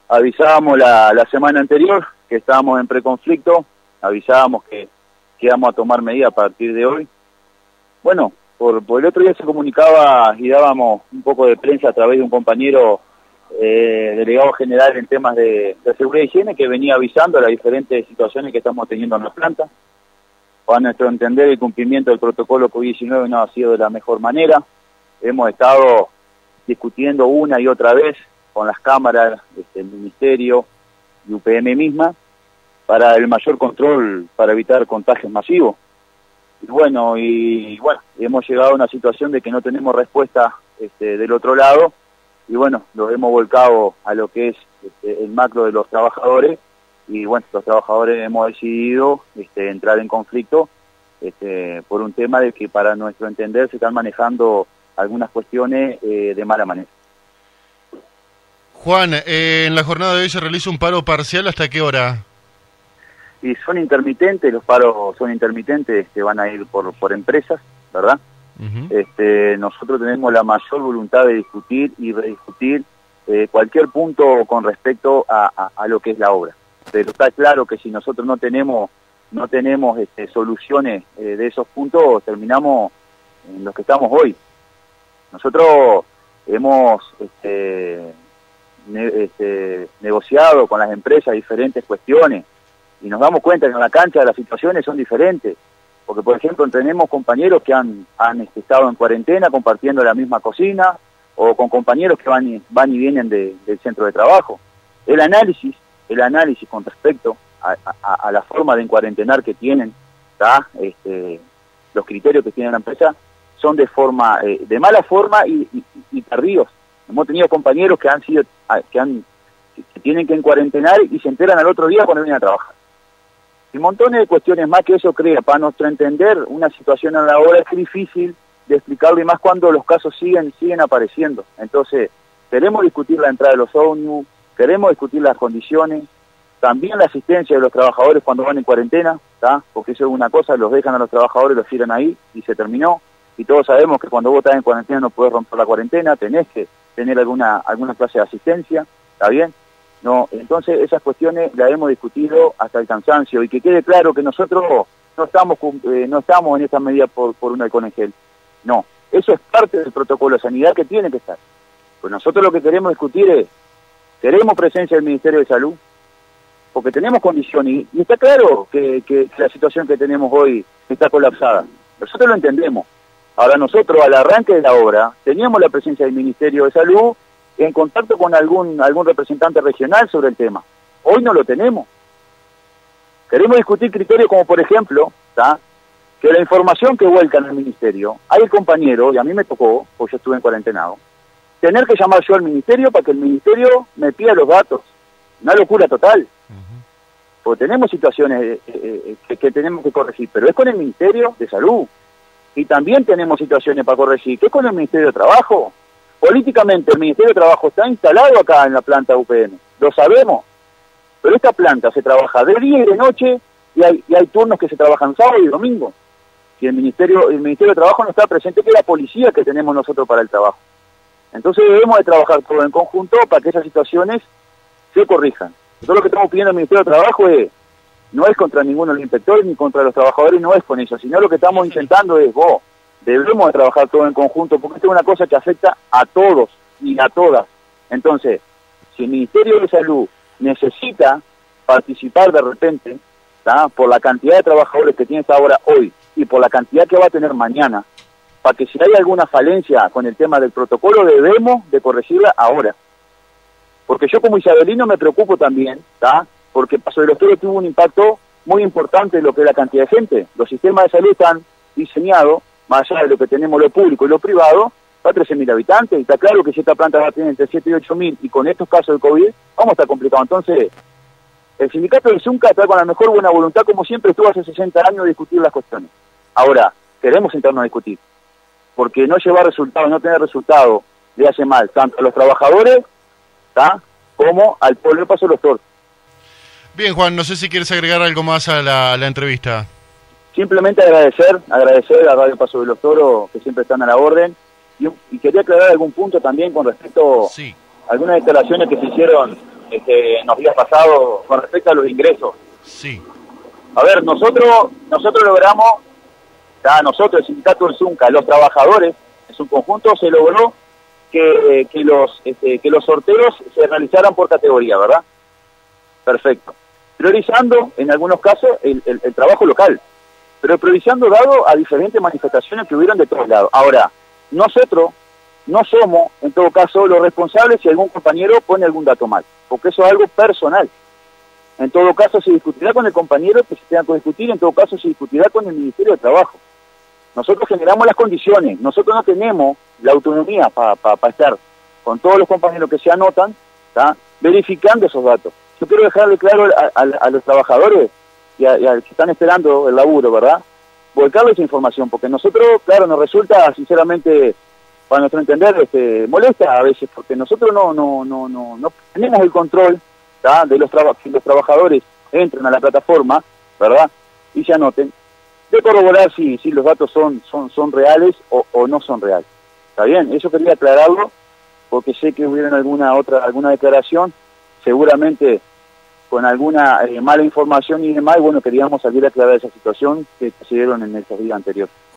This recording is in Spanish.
avisábamos la semana anterior que estábamos en preconflicto, avisábamos que íbamos a tomar medidas a partir de hoy. Bueno, por el otro día se comunicaba y dábamos un poco de prensa a través de un compañero delegado general en temas de seguridad y higiene que venía avisando las diferentes situaciones que estamos teniendo en la planta. A nuestro entender, el cumplimiento del protocolo COVID-19 no ha sido de la mejor manera. Hemos estado discutiendo una y otra vez con las cámaras, el Ministerio y UPM misma, para el mayor control, para evitar contagios masivos. Y bueno, hemos llegado a una situación de que no tenemos respuesta del otro lado, y bueno, lo hemos volcado a lo que es el macro de los trabajadores, y bueno, los trabajadores hemos decidido entrar en conflicto por un tema de que para nuestro entender se están manejando algunas cuestiones de mala manera. Juan, en la jornada de hoy se realiza un paro parcial, ¿hasta qué hora? Y son intermitentes, los paros son intermitentes, van a ir por empresas, ¿verdad? Uh-huh. Nosotros tenemos la mayor voluntad de discutir y rediscutir cualquier punto con respecto a lo que es la obra. Pero está claro que si nosotros no tenemos soluciones de esos puntos, terminamos en los que estamos hoy. Nosotros hemos negociado con las empresas diferentes cuestiones y nos damos cuenta que en la cancha las situaciones son diferentes, porque por ejemplo tenemos compañeros que han estado en cuarentena compartiendo la misma cocina, o con compañeros que van y vienen del centro de trabajo. El análisis con respecto a la forma de encuarentenar que tienen, los criterios que tiene la empresa son de mala forma y tardíos. Hemos tenido compañeros que tienen que encuarentenar y se enteran al otro día cuando vienen a trabajar. Y montones de cuestiones más que eso crea, para nuestro entender, una situación en la obra es difícil de explicarlo, y más cuando los casos siguen apareciendo. Entonces, queremos discutir la entrada de los ómnibus, queremos discutir las condiciones, también la asistencia de los trabajadores cuando van en cuarentena, porque eso es una cosa, los dejan a los trabajadores, los tiran ahí y se terminó. Y todos sabemos que cuando vos estás en cuarentena no podés romper la cuarentena, tenés que tener alguna clase de asistencia, ¿está bien? No, entonces esas cuestiones las hemos discutido hasta el cansancio, y que quede claro que nosotros no estamos en esta medida por un alcohol en gel. No, eso es parte del protocolo de sanidad que tiene que estar. Pues nosotros lo que queremos discutir es, queremos presencia del Ministerio de Salud, porque tenemos condiciones, y está claro que la situación que tenemos hoy está colapsada. Nosotros lo entendemos. Ahora nosotros al arranque de la obra teníamos la presencia del Ministerio de Salud en contacto con algún representante regional sobre el tema. Hoy no lo tenemos. Queremos discutir criterios como, por ejemplo, que la información que vuelcan al Ministerio, hay el compañero, y a mí me tocó, porque yo estuve en cuarentenado, tener que llamar yo al Ministerio para que el Ministerio me pida los datos. Una locura total. Uh-huh. Porque tenemos situaciones que tenemos que corregir, pero es con el Ministerio de Salud. Y también tenemos situaciones para corregir, que es con el Ministerio de Trabajo. Políticamente el Ministerio de Trabajo está instalado acá en la planta UPM, lo sabemos, pero esta planta se trabaja de día y de noche, y hay turnos que se trabajan sábado y domingo, y el Ministerio de Trabajo no está presente, que es la policía que tenemos nosotros para el trabajo. Entonces debemos de trabajar todo en conjunto para que esas situaciones se corrijan. Todo lo que estamos pidiendo al Ministerio de Trabajo no es contra ninguno de los inspectores ni contra los trabajadores, no es con eso, sino lo que estamos intentando es, debemos de trabajar todo en conjunto, porque esto es una cosa que afecta a todos y a todas. Entonces, si el Ministerio de Salud necesita participar de repente, por la cantidad de trabajadores que tiene esta obra hoy y por la cantidad que va a tener mañana, para que si hay alguna falencia con el tema del protocolo, debemos de corregirla ahora. Porque yo como isabelino me preocupo también, porque Paso de los Toros tuvo un impacto muy importante en lo que es la cantidad de gente. Los sistemas de salud están diseñados, más allá de lo que tenemos lo público y lo privado, para 13.000 habitantes, y está claro que si esta planta va a tener entre 7 y 8.000, y con estos casos de COVID, vamos a estar complicados. Entonces, el sindicato del Zunca está con la mejor buena voluntad, como siempre estuvo hace 60 años, de discutir las cuestiones. Ahora, queremos sentarnos a discutir, porque no llevar resultados, no tener resultados, le hace mal, tanto a los trabajadores, como al pueblo de Paso de los Toros. Bien, Juan, no sé si quieres agregar algo más a la entrevista. Simplemente agradecer a Radio Paso de los Toros, que siempre están a la orden, y quería aclarar algún punto también con respecto a algunas declaraciones que se hicieron en los días pasados con respecto a los ingresos. Sí. A ver, nosotros logramos, nosotros, el sindicato del Zunca, los trabajadores, en su conjunto, se logró que los sorteos se realizaran por categoría, ¿verdad? Perfecto. Priorizando, en algunos casos, el trabajo local, pero priorizando dado a diferentes manifestaciones que hubieron de todos lados. Ahora, nosotros no somos, en todo caso, los responsables si algún compañero pone algún dato mal, porque eso es algo personal. En todo caso, se discutirá con el compañero que se tenga que discutir, en todo caso, se discutirá con el Ministerio de Trabajo. Nosotros generamos las condiciones, nosotros no tenemos la autonomía para estar con todos los compañeros que se anotan, verificando esos datos. Yo quiero dejarle claro a los trabajadores y a que están esperando el laburo, ¿verdad? Volcarle esa información, porque nosotros, claro, nos resulta, sinceramente, para nuestro entender, molesta a veces, porque nosotros no tenemos el control de que los trabajadores entren a la plataforma, ¿verdad? Y se anoten, de corroborar si los datos son reales o no son reales. ¿Está bien? Eso quería aclararlo, porque sé que hubieron alguna declaración, seguramente con alguna mala información y demás, y bueno, queríamos salir a aclarar esa situación que se dieron en estos días anteriores.